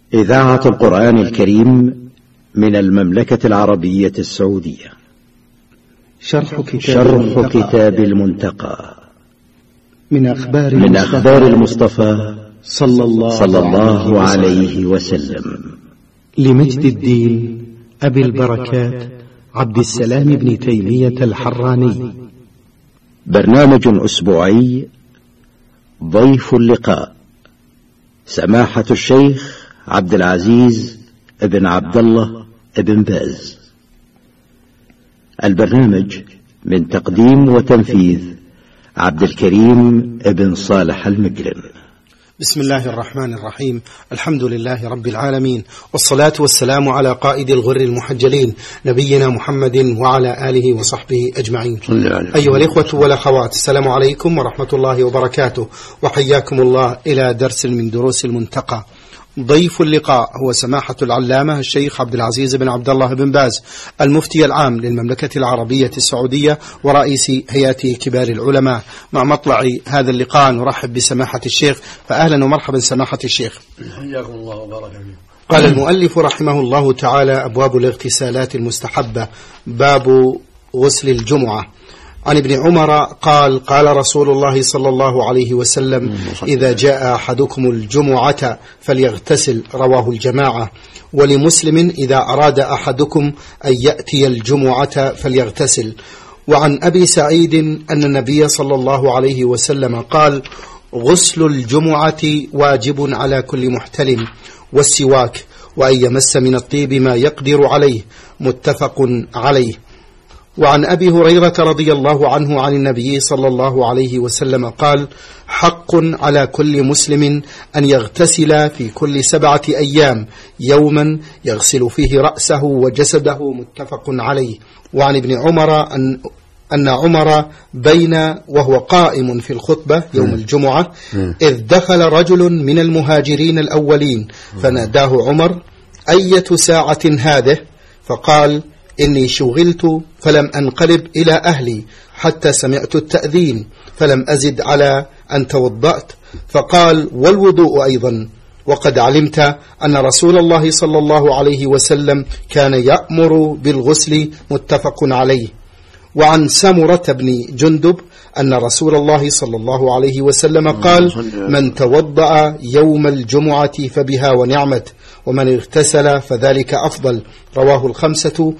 إذاعة القرآن الكريم من المملكة العربية السعودية. شرح كتاب المنتقى من أخبار المصطفى صلى الله عليه وسلم، لمجد الدين أبي البركات عبد السلام بن تيمية الحراني. برنامج أسبوعي، ضيف اللقاء سماحة الشيخ عبد العزيز ابن عبد الله ابن باز. البرنامج من تقديم وتنفيذ عبد الكريم ابن صالح المقرن. بسم الله الرحمن الرحيم. الحمد لله رب العالمين، والصلاة والسلام على قائد الغر المحجلين نبينا محمد وعلى آله وصحبه أجمعين. أيها الإخوة والأخوات، السلام عليكم ورحمة الله وبركاته، وحياكم الله إلى درس من دروس المنتقى. ضيف اللقاء هو سماحة العلامة الشيخ عبد العزيز بن عبد الله بن باز، المفتي العام للمملكة العربية السعودية ورئيس هيئة كبار العلماء. مع مطلع هذا اللقاء نرحب بسماحة الشيخ، فأهلا ومرحبا سماحة الشيخ. حياكم الله وبارك فيكم. قال المؤلف رحمه الله تعالى: أبواب الاغتسالات المستحبة، باب غسل الجمعة. عن ابن عمر قال: قال رسول الله صلى الله عليه وسلم: إذا جاء أحدكم الجمعة فليغتسل، رواه الجماعة. ولمسلم: إذا أراد أحدكم أن يأتي الجمعة فليغتسل. وعن أبي سعيد أن النبي صلى الله عليه وسلم قال: غسل الجمعة واجب على كل محتلم، والسواك، وأن يمس من الطيب ما يقدر عليه، متفق عليه. وعن أبي هريرة رضي الله عنه عن النبي صلى الله عليه وسلم قال: حق على كل مسلم أن يغتسل في كل 7 أيام يوما يغسل فيه رأسه وجسده، متفق عليه. وعن ابن عمر أن عمر بين وهو قائم في الخطبة يوم الجمعة إذ دخل رجل من المهاجرين الأولين فناداه عمر: أية ساعة هذه؟ فقال: إني شغلت فلم أنقلب إلى أهلي حتى سمعت التأذين، فلم أزد على أن توضأت. فقال: والوضوء أيضا، وقد علمت أن رسول الله صلى الله عليه وسلم كان يأمر بالغسل، متفق عليه. وعن سمرة بن جندب أن رسول الله صلى الله عليه وسلم قال: من توضأ يوم الجمعة فبها ونعمت، ومن اغتسل فذلك أفضل، رواه الخمسة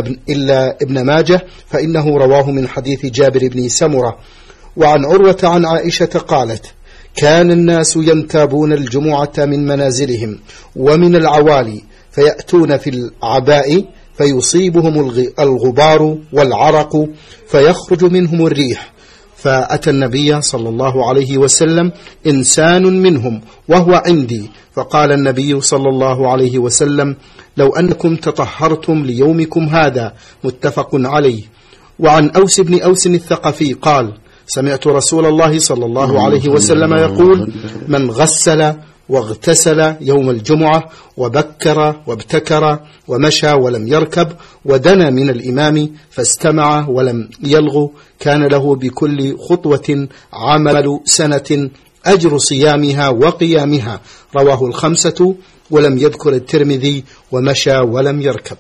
إلا ابن ماجه، فإنه رواه من حديث جابر بن سمرة. وعن عروة عن عائشة قالت: كان الناس ينتابون الجمعة من منازلهم ومن العوالي، فيأتون في العباء فيصيبهم الغبار والعرق فيخرج منهم الريح، فأتى النبي صلى الله عليه وسلم إنسان منهم وهو عندي، فقال النبي صلى الله عليه وسلم: لو أنكم تطهرتم ليومكم هذا، متفق عليه. وعن أوس بن أوس الثقفي قال: سمعت رسول الله صلى الله عليه وسلم يقول: من غسل واغتسل يوم الجمعة وبكر وابتكر ومشى ولم يركب ودنا من الإمام فاستمع ولم يلغ، كان له بكل خطوة عمل سنة أجر صيامها وقيامها، رواه الخمسة، ولم يذكر الترمذي ومشى ولم يركب.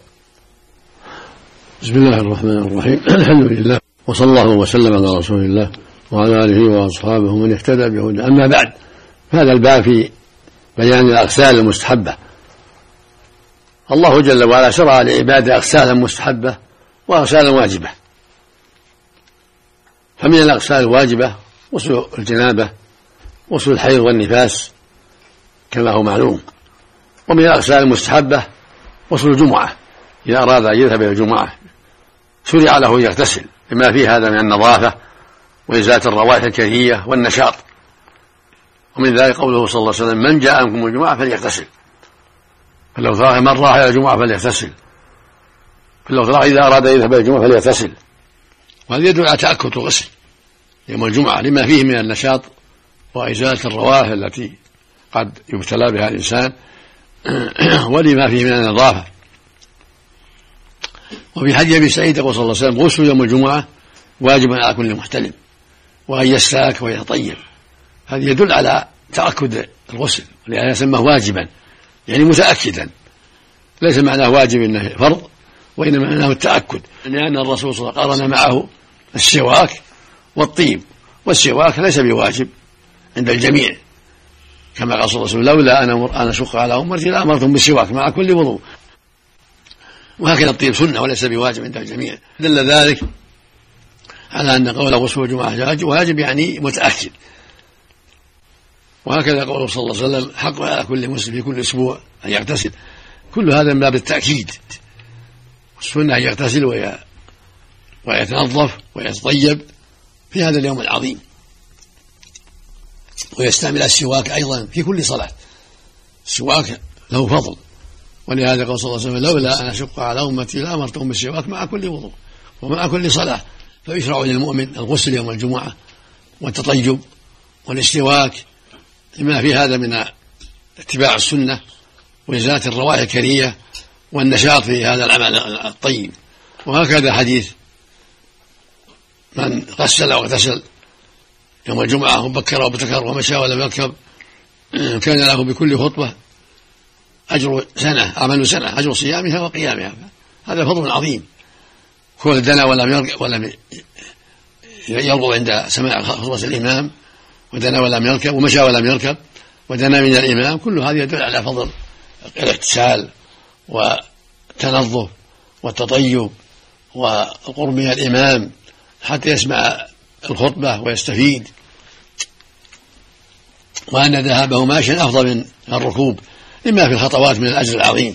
بسم الله الرحمن الرحيم. الحمد لله، وصلى الله وسلم على رسول الله وعلى آله وأصحابه من اهتدى بهداه. أما بعد، هذا الباب في بيان الأغسال المستحبة. الله جل وعلا شرع لعباده أغسالا مستحبة وأغسالا واجبة. فمن الأغسال الواجبة غسل الجنابة، غسل الحيض والنفاس كما هو معلوم. ومن الأغسال المستحبة غسل الجمعة، إذا أراد أن يذهب إلى الجمعة شرع له أن يغتسل بما فيه هذا من النظافة وإزالة الروائح الكريهية والنشاط. ومن ذلك قوله صلى الله عليه وسلم: من جاء منكم الجمعة فليغتسل. فلو من راح إلى الجمعة فليغتسل، إذا أراد أن يذهب إلى الجمعة فليغتسل. وهذا يدل على تأكد الغسل يوم الجمعة لما فيه من النشاط وإزالة الروائح التي قد يبتلى بها الإنسان ولما فيه من النظافة. وفي حديث أبي سعيد يقول صلى الله عليه وسلم: غسل يوم الجمعة واجب على كل محتلم، وأن يستاك ويتطيب. هذا يدل على تأكد الغسل، ولهذا سماه واجبا، يعني متأكدا، ليس معناه واجب إنه فرض، وإنما معناه التأكد، لأن الرسول صلى الله عليه وسلم قارن معه السواك والطيب، والسواك ليس بواجب عند الجميع، كما قال صلى الله عليه وسلم لولا أن أشق على أمتي لأمرتهم بالسواك مع كل وضوء. وهكذا الطيب سنة وليس بواجب عند الجميع. دل ذلك على أن قول غسل الجمعة واجب يعني متأكد. وهكذا قوله صلى الله عليه وسلم حق على كل مسلم في كل أسبوع أن يغتسل، كل هذا من باب التأكيد. السنة أن يغتسل ويتنظف ويتطيب في هذا اليوم العظيم، ويستعمل السواك أيضا في كل صلاة. السواك له فضل، ولهذا قال صلى الله عليه وسلم لولا أن أشق على أمتي لأمرتهم بالسواك مع كل وضوء ومع كل صلاة. فيشرع للمؤمن الغسل يوم الجمعة والتطيب والاستواك لما في هذا من اتباع السنة وإزالة الروائح الكريهة والنشاط في هذا العمل الطيب. وهكذا حديث من غسل واغتسل يوم الجمعة وبكر وابتكر ومشى ولم يركب كان له بكل خطوة أجر سنة، عمل سنة، أجر صيامها وقيامها. هذا فضل عظيم. كل دنا ولم يرغب عند سماع خطبة الإمام، ودنا ولم يركب، ومشى ولم يركب، ودنا من الإمام، كل هذا يدل على فضل الاغتسال والتنظف والتطيب والقرب من الإمام حتى يسمع الخطبة ويستفيد، وأن ذهابه ماشيا أفضل من الركوب لما في الخطوات من الأجر العظيم.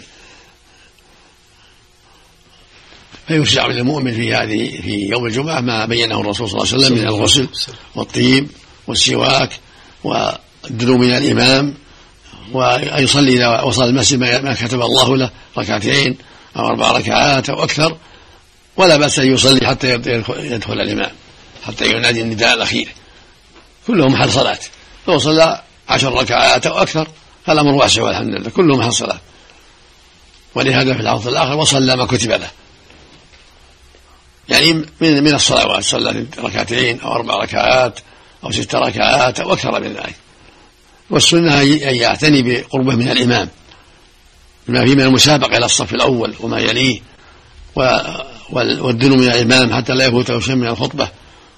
فيشرع للمؤمن في يوم الجمعة ما بينه الرسول صلى الله عليه وسلم من الغسل والطيب والسواك والدنو من الإمام، وأن يصلي إذا وصل المسجد ما كتب الله له 2 أو 4 ركعات أو أكثر، ولا بأس أن يصلي حتى يدخل الإمام حتى ينادي النداء الأخير، كلهم محل صلاة. لو صلى 10 ركعات أو أكثر فالأمر واسع والحمد لله، كلهم محل صلاة. ولهذا في العرض الآخر وصلى ما كتب له، يعني من الصلوات صلى 2 أو 4 ركعات أو 6 ركعات أو أكثر من ذلك. والسنة أن يعتني بقربه من الإمام بما فيه من المسابقة إلى الصف الأول وما يليه، والدنو من الإمام حتى لا يفوته شيء من الخطبة.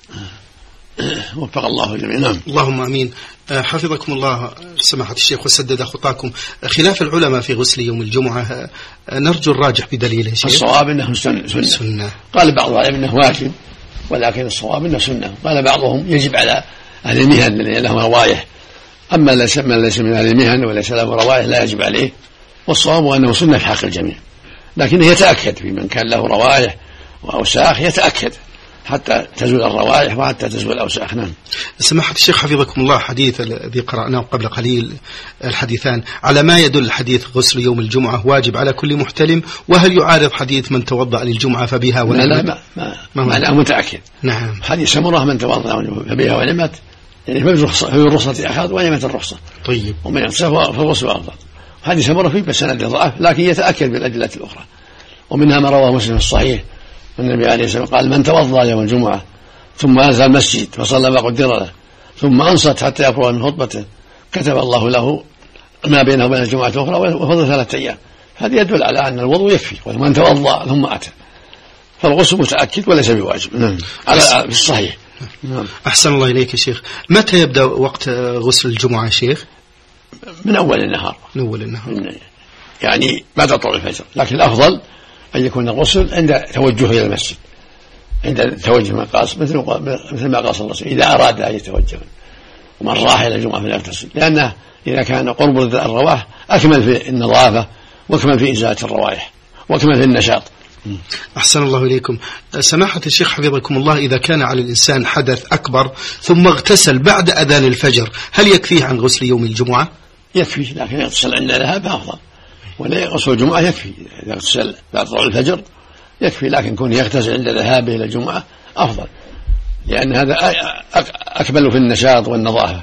وفق الله الجميع. نعم. اللهم امين. حفظكم الله سماحة الشيخ وسدد خطاكم. خلاف العلماء في غسل يوم الجمعة، نرجو الراجح بدليله. الصواب انه سنة. قال بعض العلماء انه واجب، ولكن الصواب انه سنة. قال بعضهم يجب على اهل المهن الذين لهم روايح، اما من ليس من اهل المهن وليس له روايح لا يجب عليه. والصواب انه سنة في حق الجميع، لكنه يتأكد في من كان له روايح واوساخ، يتأكد حتى تزول الروائح وحتى تزول الأوساخ. نعم. سماحة الشيخ حفظكم الله، حديث الذي قرأناه قبل قليل الحديثان على ما يدل حديث غسل يوم الجمعة واجب على كل محتلم، وهل يعارض حديث من توضأ للجمعة فبها ونعمت؟ لا معناه متأكد. نعم. حديث سمرة من توضأ فبها ونعمت، يعني في الرخصة أخذ ونعمت الرخصة. طيب. ومن يغسل فالغسل أفضل. حديث سمرة فيه بسند ضعف، لكن يتأكد بالأدلة الأخرى. ومنها ما رواه مسلم في الصحيح والنبي عليه الصلاة والسلام قال من توضأ يوم الجمعة ثم أنزل المسجد فصلى ما قدر له ثم أنصت حتى يفرغ من خطبته كتب الله له ما بينه وبين الجمعة الأخرى وفضل 3 أيام. هذا يدل على أن الوضوء يكفي، ومن توضأ ثم أتى فالغسل متأكد وليس بواجب. نعم. في الصحيح. نعم. أحسن الله إليك يا شيخ. متى يبدأ وقت غسل الجمعة يا شيخ؟ من أول النهار. من أول النهار. يعني بعد طلوع الفجر، لكن الأفضل أن يكون الغسل عند توجه إلى المسجد، عند توجه المقاصد، مثل ما قال صلى الله عليه وسلم إذا أراد أن يتوجه، ومن راح إلى الجمعة فليغتسل، لأنه إذا كان قرب الروائح أكمل في النظافة وأكمل في إزالة الروائح وأكمل في النشاط. أحسن الله إليكم. سماحة الشيخ حفظكم الله، إذا كان على الإنسان حدث أكبر ثم اغتسل بعد أذان الفجر هل يكفيه عن غسل يوم الجمعة؟ يكفي، لكن يغتسل عند ذهاب أفضل، ولا غسل الجمعة يكفي. إذا اغتسل بعد طلوع الفجر يكفي، لكن كون يغتسل عند ذهابه إلى الجمعة أفضل، لأن هذا أكمل في النشاط والنظافة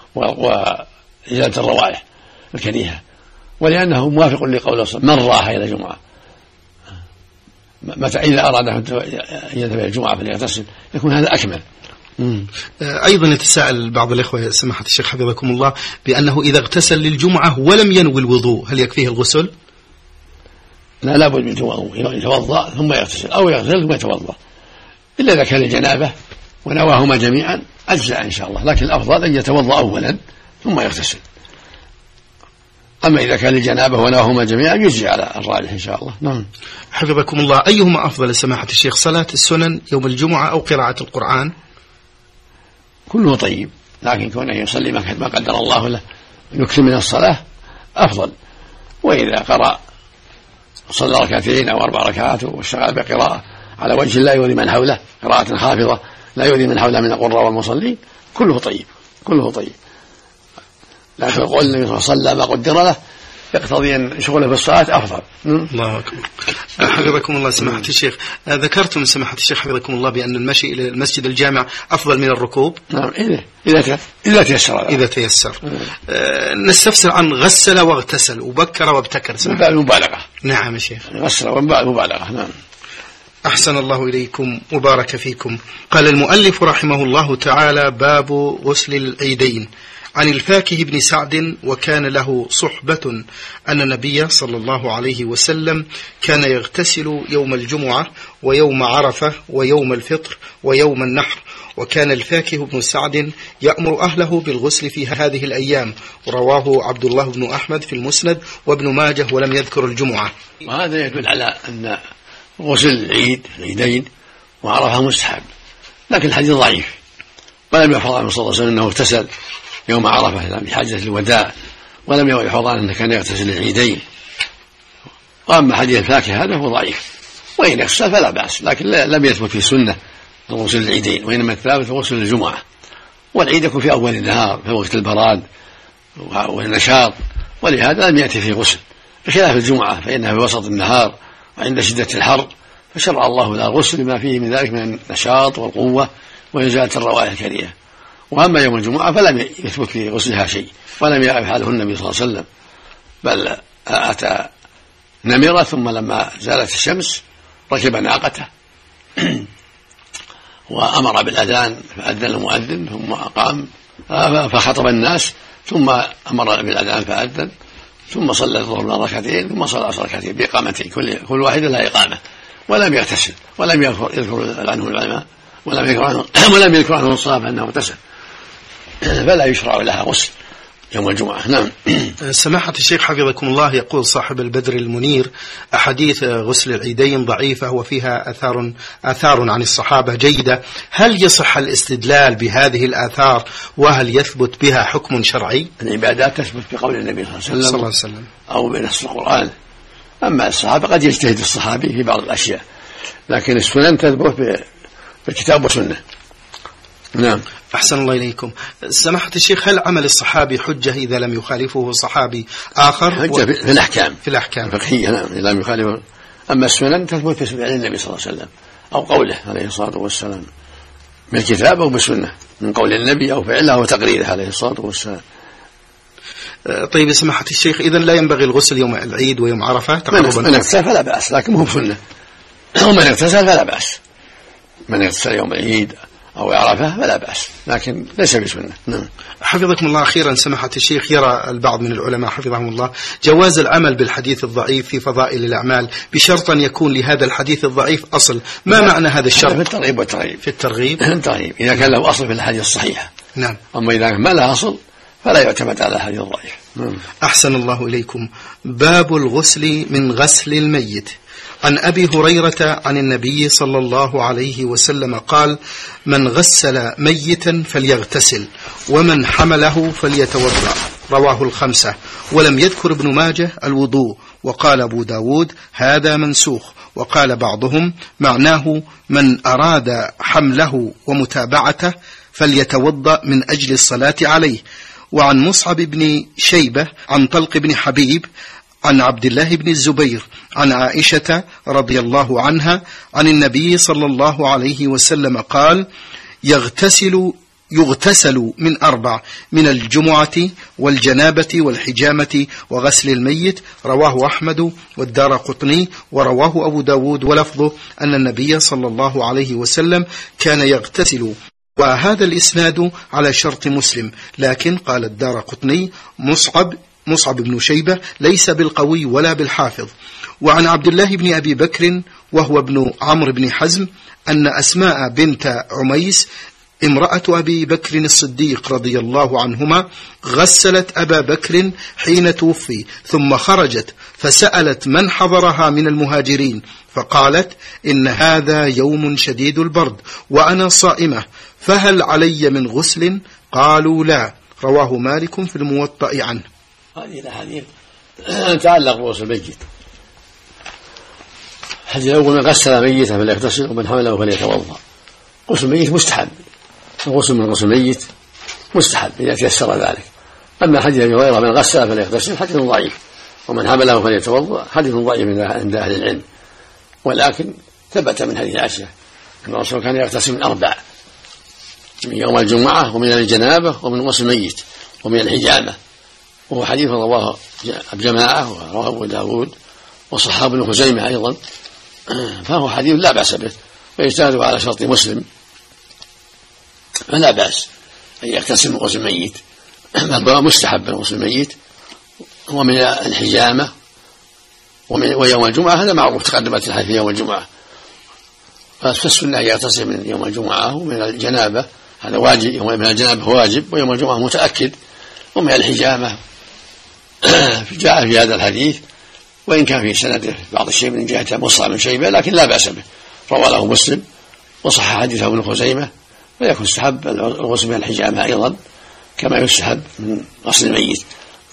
وإزالة الروائح الكريهة، ولأنه موافق لقول من راح إلى الجمعة. متى إذا أراد أن يذهب إلى الجمعة فليغتسل يكون هذا أكمل، أيضا يتساءل بعض الإخوة سماحة الشيخ حفظكم الله بأنه إذا اغتسل للجمعة ولم ينوي الوضوء هل يكفيه الغسل؟ لا، لابد من يتوضأ ثم يغتسل، أو يغتسل ثم يتوضأ، إلا إذا كان الجنابة ونواهما جميعا أجزاء إن شاء الله، لكن الأفضل أن يتوضأ أولا ثم يغتسل. أما إذا كان الجنابة ونواهما جميعا يجزي على الراجح إن شاء الله. نعم. حفظكم الله، أيهما أفضل سماحة الشيخ، صلاة السنن يوم الجمعة أو قراءة القرآن؟ كله طيب، لكن كونه يصلي ما قدر الله له يكثر من الصلاة أفضل. وإذا قرأ صلى ركعتين أو 4 ركعات واشتغل بقراءة على وجه لا يؤذي من حوله، قراءة خافضة لا يؤذي من حوله من القراء والمصلين، كله طيب، كله طيب. لكن قول النبي صلى الله عليه وسلم ما قدر له يقتضي أن شغله في الصلاة أفضل. الله أكبر. حفظكم الله سماحة الشيخ، ذكرتم سماحة الشيخ حفظكم الله بأن المشي إلى المسجد الجامع أفضل من الركوب. نعم، إذا تيسر. إذا تيسر. نستفسر عن غسل واغتسل وبكر وابتكر. مبالغة. نعم يا شيخ. غسل ومبالغة. نعم. أحسن الله إليكم وبارك فيكم. قال المؤلف رحمه الله تعالى: باب غسل العيدين. عن الفاكه بن سعد وكان له صحبة أن النبي صلى الله عليه وسلم كان يغتسل يوم الجمعة ويوم عرفة ويوم الفطر ويوم النحر، وكان الفاكه بن سعد يأمر أهله بالغسل في هذه الأيام، رواه عبد الله بن أحمد في المسند وابن ماجه ولم يذكر الجمعة. وهذا يدل على أن غسل العيدين وعرفة مستحب، لكن الحديث ضعيف، ولم يحفظ عنه صلى الله عليه وسلم أنه اغتسل يوم عرفة بحاجة الوداع، ولم يحفظ عنه أنه كان يغتسل العيدين. وأما حديث الفاكهة هذا هو ضعيف، وإن اغتسل فلا بأس، لكن لم يثبت في السنة غسل العيدين، وإنما الثابت غسل الجمعة. والعيد يكون في أول النهار في وقت البراد والنشاط، ولهذا لم يأتي فيه غسل، بخلاف الجمعة فإنها في وسط النهار وعند شدة الحر، فشرع الله لها الغسل لما فيه من ذلك من النشاط والقوة وإزالة الروائح الكريهة. وأما يوم الجمعة فلم يثبت في غسلها شيء، ولم يفعله النبي صلى الله عليه وسلم، بل أتى نمرة ثم لما زالت الشمس ركب ناقته وأمر بالأذان فأذن المؤذن ثم أقام فخطب الناس ثم أمر بالأذان فأذن ثم صلى الظهر ركعتين ثم صلى العصر ركعتين بإقامتين كل واحدة لها إقامة، ولم يغتسل ولم يذكر عنه العلماء ولم يذكر عنه الصحابة أنه اغتسل، فلا يشرع لها غسل يوم الجمعة. نعم. سماحة الشيخ حفظكم الله، يقول صاحب البدر المنير: أحاديث غسل العيدين ضعيفة وفيها آثار عن الصحابة جيدة، هل يصح الاستدلال بهذه الآثار وهل يثبت بها حكم شرعي؟ العبادات تثبت بقول النبي صلى الله عليه وسلم أو بنص القرآن، أما الصحابة قد يجتهد الصحابي في بعض الأشياء، لكن السنن تثبت بالكتاب والسنة. نعم. أحسن الله إليكم. سماحة الشيخ، هل عمل الصحابي حجة إذا لم يخالفه صحابي آخر؟ حجة في الأحكام الفقهية. نعم، إذا لم يخالفه. أما السنن تثبت في فعل النبي صلى الله عليه وسلم أو قوله عليه الصلاة والسلام بالكتاب أو بالسنة، من قول النبي أو فعله أو تقريره عليه الصلاة والسلام. طيب سماحة الشيخ، إذن لا ينبغي الغسل يوم العيد ويوم عرفة تقربا؟ من اغتسل فلا بأس، لكن مو بسنة. ومن اغتسل فلا بأس، من اغتسل يوم العيد أو عرفة فلا بأس، لكن ليس بسنة. نعم. حفظكم الله. أخيرا سماحة الشيخ، يرى البعض من العلماء حفظهم الله جواز العمل بالحديث الضعيف في فضائل الأعمال بشرط أن يكون لهذا الحديث الضعيف أصل، ما معنى هذا الشرط؟ في الترغيب والترهيب. في الترغيب إذا كان له أصل في الحديث الصحيحة. نعم. أما إذا ما له أصل فلا يعتمد على الحديث الضعيف. أحسن الله إليكم. باب الغسل من غسل الميت. عن أبي هريرة عن النبي صلى الله عليه وسلم قال: من غسل ميتا فليغتسل ومن حمله فليتوضأ، رواه الخمسة. ولم يذكر ابن ماجه الوضوء، وقال أبو داود هذا منسوخ، وقال بعضهم معناه من أراد حمله ومتابعته فليتوضأ من أجل الصلاة عليه. وعن مصعب بن شيبة عن طلق بن حبيب عن عبد الله بن الزبير عن عائشة رضي الله عنها عن النبي صلى الله عليه وسلم قال: يغتسل من 4: من الجمعة والجنابة والحجامة وغسل الميت، رواه أحمد والدارقطني ورواه أبو داود، ولفظه أن النبي صلى الله عليه وسلم كان يغتسل وهذا الإسناد على شرط مسلم، لكن قال الدارقطني مصعب بن شيبة ليس بالقوي ولا بالحافظ. وعن عبد الله بن أبي بكر وهو ابن عمرو بن حزم أن أسماء بنت عميس امرأة أبي بكر الصديق رضي الله عنهما غسلت أبا بكر حين توفي، ثم خرجت فسألت من حضرها من المهاجرين، فقالت: إن هذا يوم شديد البرد وأنا صائمة، فهل علي من غسل؟ قالوا: لا. رواه مالك في الموطأ عنه. هذه الأحاديث تعلق بغسل الميت. الحديث الأول: من غسل ميتا فليغتسل ومن حمله فليتوضأ. غسل الميت مستحب، الغسل من غسل الميت مستحب إذا تيسر ذلك. أما حديث أبي هريرة: من غسل فليغتسل، حديث ضعيف، ومن حمله فليتوضأ، حديث ضعيف عند أهل العلم. ولكن ثبت من حديث عائشة أن الرسول كان يغتسل من 4: من يوم الجمعة، ومن الجنابة، ومن غسل الميت، ومن الحجامة. وهو حديث رواه الجماعة ورواه أبو داود وصححه ابن خزيمة أيضا، فهو حديث لا بأس به، ويجتهد على شرط مسلم، فلا بأس أن يغتسل من غسل الميت، بل مستحب من غسل الميت ومن الحجامة ويوم الجمعة. هذا معروف، تقدمت الحديث في يوم الجمعة، فالسنة أن يغتسل من يوم الجمعة ومن الجنابة، هذا واجب، من الجنابة واجب، ويوم الجمعة متأكد. ومن الحجامة جاء في هذا الحديث، وإن كان في سنده بعض الشيء من جهة مصعب بن شيبة، لكن لا بأس به، رواه له مسلم وصح حديثه ابن خزيمة. ويكون يستحب الغسل من الحجامة أيضا كما يستحب من غسل الميت.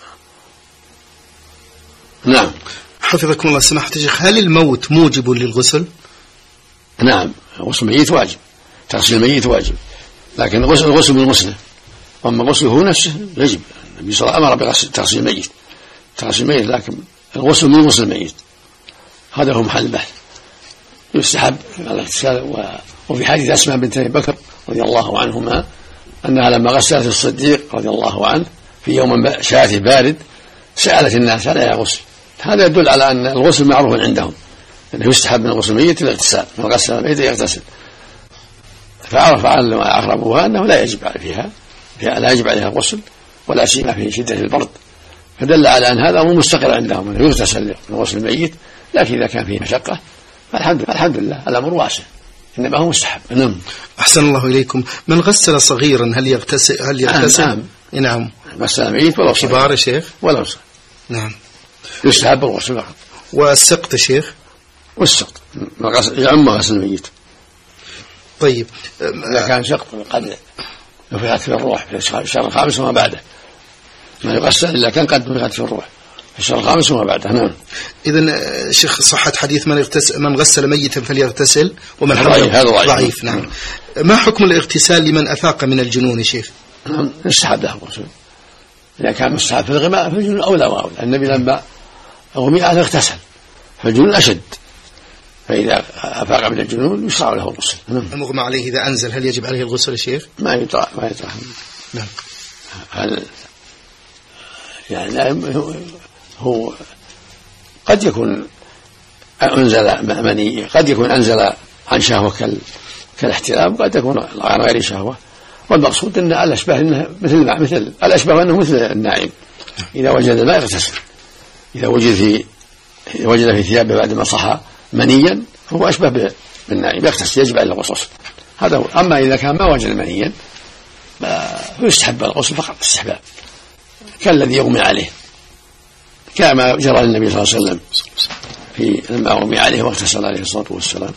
نعم. حفظكم الله سماحة الشيخ، هل الموت موجب للغسل؟ نعم، غسل الميت واجب، تغسيل الميت واجب، لكن الغسل بالغسل، أما غسله نفسه يجب. النبي صلى الله عليه وسلم أمر بتغسيل الميت، لكن الغسل من غسل الميت هذا هو محل البحث. يستحب الاغتسال. وفي حديث أسماء بنت أبي بكر رضي الله عنهما أنها لما غسلت الصديق رضي الله عنه في يوم شاتي بارد سألت الناس: هل يا غسل؟ هذا يدل على أن الغسل معروف عندهم، أنه يستحب من غسل الميت الاغتسال، من غسل الميت يغتسل. فعرف أقربوها أنه لا يجب عليها الغسل، ولا سيما في شدة البرد، فدل على أن هذا أمر مستقر عندهم، أنه يغتسل من غسل الميت. لكن إذا كان فيه مشقة فالحمد لله، الأمر واسع، إنما هو مستحب. نعم. أحسن الله إليكم. من غسل صغيرا هل يغتسل؟ نعم. غسل الميت ولو كبار شيخ ولو صغير. نعم. يستحب الغسل فقط. والسقط شيخ؟ والسقط يعم غسل الميت. طيب، إذا كان سقط قد نفخت في الروح في الشهر الخامس وما بعده، ما يغسل إلا كان قد نفخت في الروح في الشهر الخامس وما بعده. نعم. إذن شيخ صحة حديث من غسل ميتا فليغتسل ومن هذا ضعيف. نعم. ما حكم الاغتسال لمن أفاق من الجنون شيخ؟ نعم، يستحب له الغسل إذا كان مستحب في الغماء، فالجنون أولى وأولى. النبي لما غمي عليه اغتسل، فالجنون أشد، فإذا أفاق من الجنون يشرع له الغسل. المغمى عليه إذا أنزل هل يجب عليه الغسل يا شيخ؟ ما يطرح. نعم. يعني هو قد يكون أنزل مني، قد يكون أنزل عن شهوة كالاحتلام، قد يكون عن غير شهوة. والمقصود أن الأشباه أنه مثل الأشباه أنه مثل النائم، إذا وجد الماء اغتسل، إذا وجد في ثيابه بعد ما صحى منيا فهو أشبه بالنائم، يغتسل، يجب عليه الغسل. هذا هو. أما إذا كان ما وجد منيا فيستحب الغسل فقط استحباب، كالذي يغمي عليه، كما جرى للنبي صلى الله عليه وسلم لما غمي عليه واغتسل عليه الصلاة والسلام.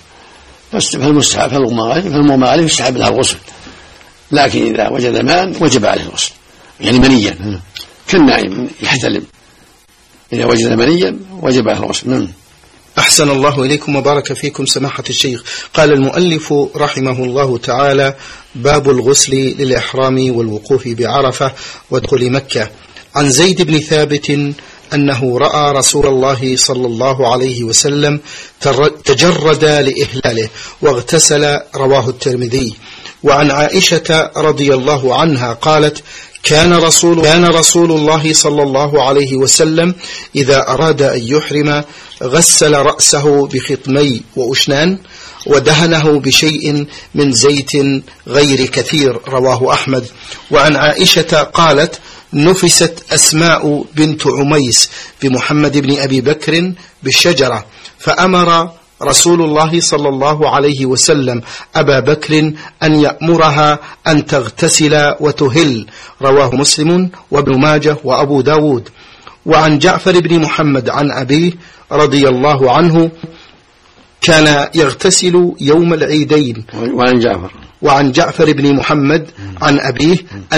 فالمغمى عليه يستحب له الغسل، لكن إذا وجد ماء وجب عليه الغسل، يعني منيا كالنائم يحتلم، إذا وجد منيا وجب عليه الغسل. أحسن الله إليكم وبارك فيكم سماحة الشيخ. قال المؤلف رحمه الله تعالى: باب الغسل للإحرام والوقوف بعرفة ودخول مكة. عن زيد بن ثابت أنه رأى رسول الله صلى الله عليه وسلم تجرد لإهلاله واغتسل، رواه الترمذي. وعن عائشة رضي الله عنها قالت: كان رسول الله صلى الله عليه وسلم إذا أراد أن يحرم غسل رأسه بخطمي وأشنان ودهنه بشيء من زيت غير كثير، رواه أحمد. وعن عائشة قالت: نفست أسماء بنت عميس بمحمد بن أبي بكر بالشجرة، فأمر رسول الله صلى الله عليه وسلم أبا بكر أن يأمرها أن تغتسل وتهل، رواه مسلم وابن ماجه وأبو داود. وعن جعفر بن محمد عن أبيه رضي الله عنه كان يغتسل يوم العيدين. وعن جعفر بن محمد عن أبيه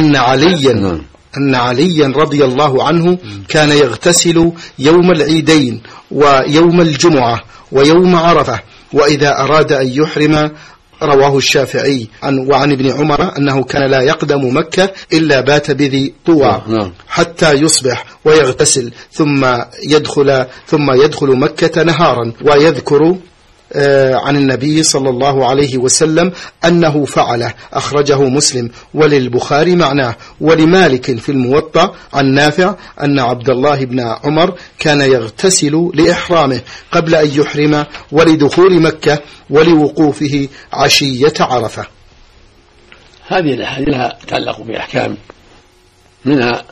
أن عليا رضي الله عنه كان يغتسل يوم العيدين ويوم الجمعة ويوم عرفة وإذا أراد أن يحرم، رواه الشافعي. وعن ابن عمر أنه كان لا يقدم مكة إلا بات بذي طوى حتى يصبح ويغتسل ثم يدخل مكة نهارا. ويذكر عن النبي صلى الله عليه وسلم أنه فعله، أخرجه مسلم وللبخاري معناه. ولمالك في الموطأ عن نافع أن عبد الله بن عمر كان يغتسل لإحرامه قبل أن يحرم ولدخول مكة ولوقوفه عشية عرفة. هذه الأحاديث لها تتعلق بأحكام، منها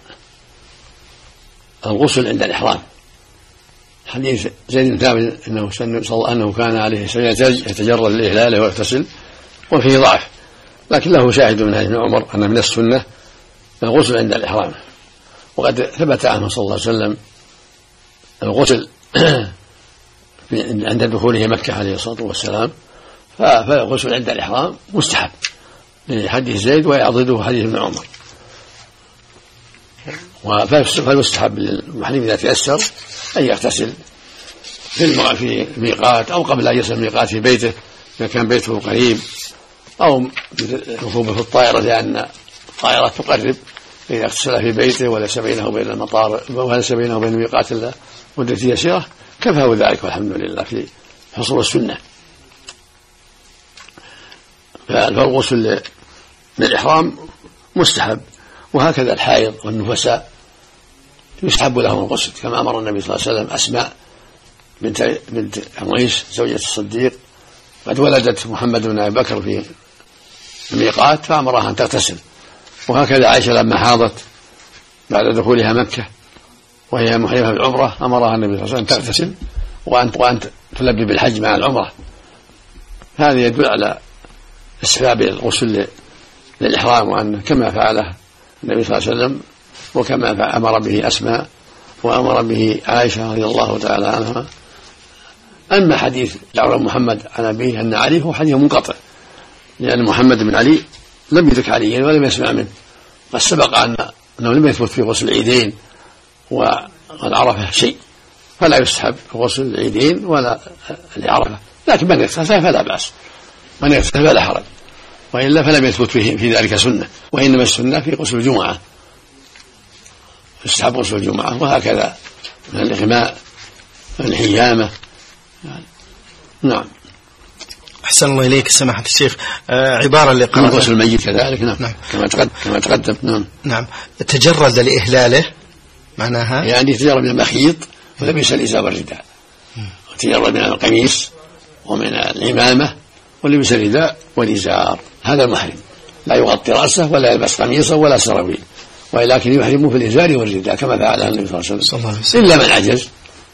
الغسل عند الإحرام. حديث زيد بن ثابت أنه كان عليه يتجرد لإهلاله ويغتسل، وفيه ضعف، لكن له شاهد من حديث ابن عمر أن من السنة الغسل عند الإحرام. وقد ثبت عنه صلى الله عليه وسلم الغسل عند دخوله مكة عليه الصلاة والسلام، فالغسل عند الإحرام مستحب لحديث زيد ويعضده حديث ابن عمر. فيستحب للمحرم إذا تيسر أن يغتسل في الميقات أو قبل أن يصل الميقات في بيته إذا كان بيته قريب، أو ركوبه في الطائرة لأن الطائرة تقرب، إذا اغتسل في بيته وليس بينه وبين المطار وليس بينه وبين الميقات إلا مدة يسيرة كفاه ذلك، والحمد لله في حصول السنة. فالغسل للإحرام مستحب، وهكذا الحائض والنفساء يستحب لهم الغسل، كما أمر النبي صلى الله عليه وسلم أسماء بنت عميس زوجة الصديق قد ولدت محمد بن أبي بكر في الميقات فأمرها أن تغتسل. وهكذا عائشة لما حاضت بعد دخولها مكة وهي محرمة بالعمرة أمرها النبي صلى الله عليه وسلم تغتسل وأن تلبي بالحج مع العمرة. هذا يدل على استحباب الغسل للإحرام، وأن كما فعله النبي صلى الله عليه وسلم وكما أمر به أسماء وأمر به عائشة رضي الله تعالى عنها. أما حديث جعفر بن محمد عن أبيه أن علي هو حديث منقطع، لأن محمد بن علي لم يدرك عليا ولم يسمع منه، قد سبق أنه لم يثبت في غسل العيدين والعرفة شيء، فلا يستحب غسل العيدين ولا العرفة، لكن من يغتسل فلا بأس، من يغتسل فلا حرج، وإلا فلم يثبت في ذلك سنة، وإنما السنة في غسل الجمعة، يستحب غسل الجمعة، وهكذا من الإغماء والحجامة. نعم. أحسن الله إليك سماحة الشيخ. عبارة اللي قرأت غسل الميت كذلك. نعم. كما تقدم. نعم. تجرد لإهلاله معناها يعني تجرد من المخيط ولبس الإزار والرداء، وتجرد من القميص ومن العمامة ولبس الرداء والإزار، هذا المحرم، لا يغطي رأسه ولا يلبس قميصا ولا سراويل، ولكن يحرم في الإزار والرداء كما فعله النبي صلى الله عليه وسلم، إلا من عجز،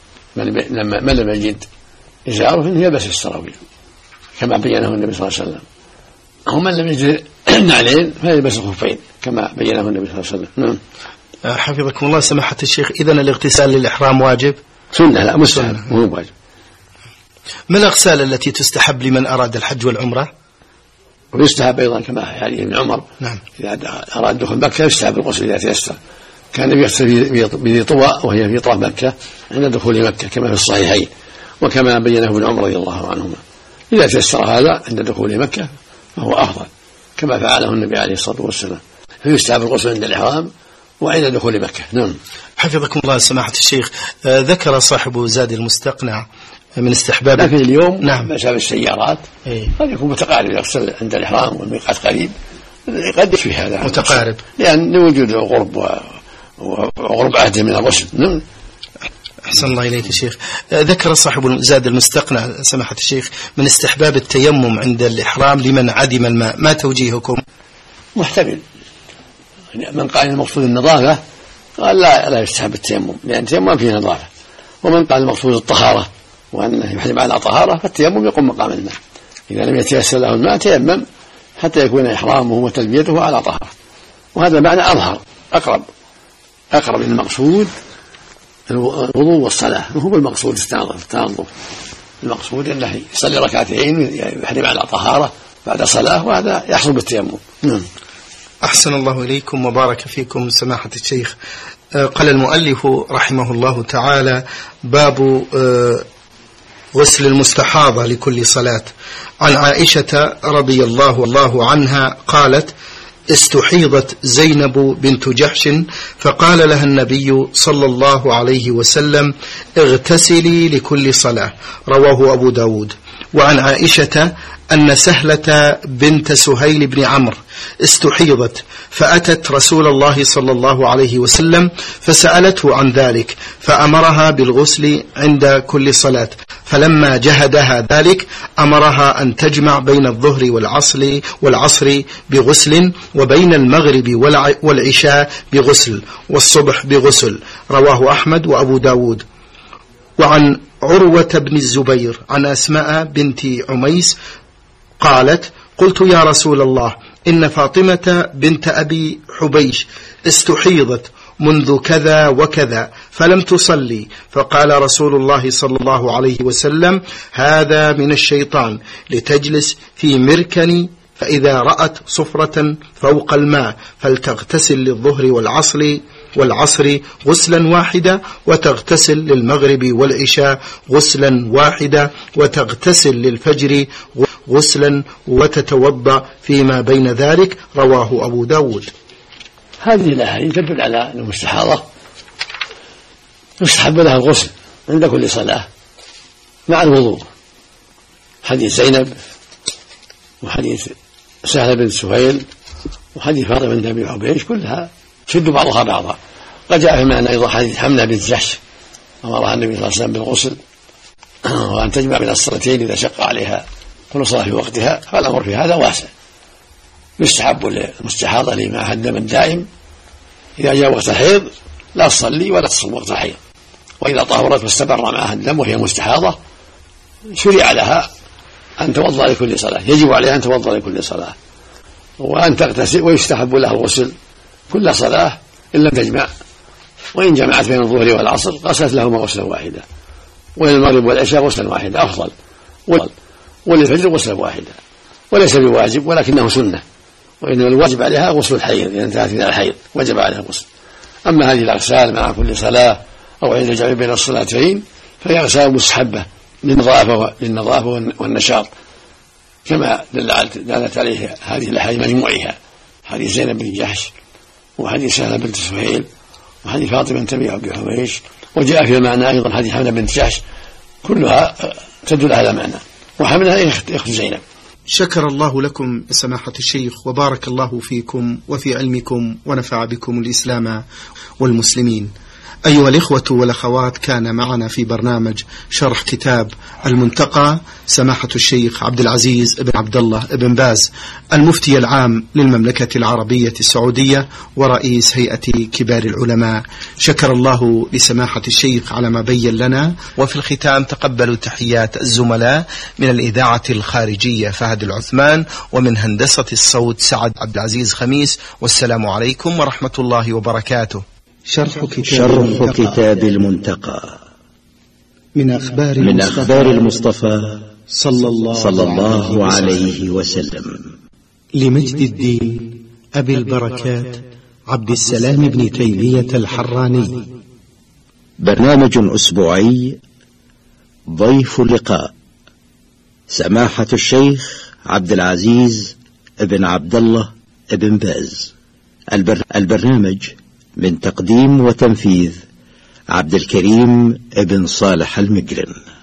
من لم يجد إزاره فإنه يلبس السراويل كما بينه النبي صلى الله عليه وسلم، ومن لم يجد نعلين فيلبس الخفين كما بينه النبي صلى الله عليه وسلم. نعم. حفظكم الله سماحة الشيخ، إذن الاغتسال للإحرام واجب؟ سنة، لا مستحب مو واجب. ما الأغسال التي تستحب لمن أراد الحج والعمرة؟ ويستحب أيضا كما في حديث ابن عمر. نعم. إذا أراد دخول مكة يستحب الغسل إذا تيسر، كان يغتسل بذي طوى وهي في طرف مكة عند دخول مكة كما في الصحيحين، وكما بينه ابن عمر رضي الله عنهما، إذا تيسر هذا عند دخول مكة فهو أفضل كما فعله النبي عليه الصلاة والسلام، فيستحب الغسل عند الإحرام وعند دخول مكة. نعم. حفظكم الله سماحة الشيخ، ذكر صاحب زاد المستقنع من استحباب، لكن اليوم نعم بسبب السيارات قد يكون متقارب، يغسل عند الإحرام والميقات قريب قد في هذا متقارب، لأن وجود وقرب عهد من الرسل. أحسن الله إليك يا شيخ. ذكر صاحب زاد المستقنع سماحة الشيخ من استحباب التيمم عند الإحرام لمن عدم الماء، ما توجيهكم؟ محتمل. من قال المقصود النظافة قال لا يستحب التيمم، لأن التيمم فيه نظافة. ومن قال المقصود الطهارة وأنه يحرم على طهارة فالتيمم يقوم مقام الماء. إذا لم يتيسر له الماء تيمم حتى يكون إحرامه وتلبيته على طهارة، وهذا معنى أظهر أقرب للمقصود الوضوء والصلاة، وهو المقصود التنظف. المقصود أنه يصلي ركعتين يحرم على طهارة بعد صلاة، وهذا يحصل بالتيمم. أحسن الله إليكم وبارك فيكم سماحة الشيخ. قال المؤلف رحمه الله تعالى: باب غسل المستحاضة لكل صلاة. عن عائشة رضي الله عنها قالت: استحيضت زينب بنت جحش فقال لها النبي صلى الله عليه وسلم: اغتسلي لكل صلاة. رواه أبو داود. وعن عائشة أن سهلة بنت سهيل بن عمرو استحيضت فأتت رسول الله صلى الله عليه وسلم فسألته عن ذلك فأمرها بالغسل عند كل صلاة، فلما جهدها ذلك أمرها أن تجمع بين الظهر والعصر بغسل، وبين المغرب والعشاء بغسل، والصبح بغسل. رواه أحمد وأبو داود. وعن عروة بن الزبير عن أسماء بنت عميس قالت: قلت يا رسول الله إن فاطمة بنت أبي حبيش استحيضت منذ كذا وكذا فلم تصلي، فقال رسول الله صلى الله عليه وسلم: هذا من الشيطان، لتجلس في مركن، فإذا رأت صفرة فوق الماء فلتغتسل للظهر والعصر غسلا واحدا، وتغتسل للمغرب والعشاء غسلا واحدا، وتغتسل للفجر غسلا، وتتوضأ فيما بين ذلك. رواه أبو داود. هذه الأحاديث تدل على المستحاضة يستحب لها الغسل عند كل صلاة مع الوضوء. حديث زينب وحديث سهلة بن سهيل وحديث فاطمة بنت أبي حبيش كلها تشد بعضها بعضا. قد جاء في معنى أيضا حديث حمنة بنت جحش أمرها النبي صلى الله عليه وسلم بالغسل وأن تجمع بين الصلاتين إذا شق عليها كل صلاة في وقتها، فالأمر في هذا واسع. يستحب للمستحاضة لما الدم الدائم إذا جاء وقت الحيض لا تصلي ولا تصوم وقت الحيض، وإذا طهرت واستمر معها الدم وهي مستحاضة شرع لها أن توضأ لكل صلاة، يجب عليها أن توضأ لكل صلاة وأن تغتسل، ويستحب لها الغسل كل صلاة إن لم تجمع، وإن جمعت بين الظهر والعصر غسلت لهما غسلا واحدا، وللمغرب والعشاء غسلا واحدا أفضل، وللفجر غسلا واحدا، وليس بواجب ولكنه سنة، وإنما الواجب عليها غسل الحيض إذا انتهت من الحيض وجب عليها الغسل. أما هذه الأغسال مع كل صلاة أو عند الجمع بين الصلاتين فهي أغسال مستحبة للنظافة والنشاط، كما دلت عليه هذه الأحاديث مجموعها، حديث زينب بن جحش وحديث سهلة بنت سهيل وحديث فاطمة بنت أبي حبيش، وجاء في المعنى أيضا حديث حمنة بنت جحش، كلها تدل على معنى، وحمنة يخت زينب. شكر الله لكم سماحة الشيخ وبارك الله فيكم وفي علمكم ونفع بكم الإسلام والمسلمين. أيها الإخوة والأخوات، كان معنا في برنامج شرح كتاب المنتقى سماحة الشيخ عبد العزيز بن عبد الله بن باز المفتي العام للمملكة العربية السعودية ورئيس هيئة كبار العلماء. شكر الله لسماحة الشيخ على ما بين لنا. وفي الختام تقبلوا تحيات الزملاء من الإذاعة الخارجية فهد العثمان، ومن هندسة الصوت سعد عبد العزيز خميس، والسلام عليكم ورحمة الله وبركاته. شرح كتاب المنتقى من أخبار المصطفى صلى الله عليه وسلم، لمجد الدين أبي البركات عبد السلام بن تيمية الحراني. برنامج أسبوعي، ضيف اللقاء سماحة الشيخ عبد العزيز بن عبد الله بن باز. البرنامج من تقديم وتنفيذ عبد الكريم بن صالح المقرن.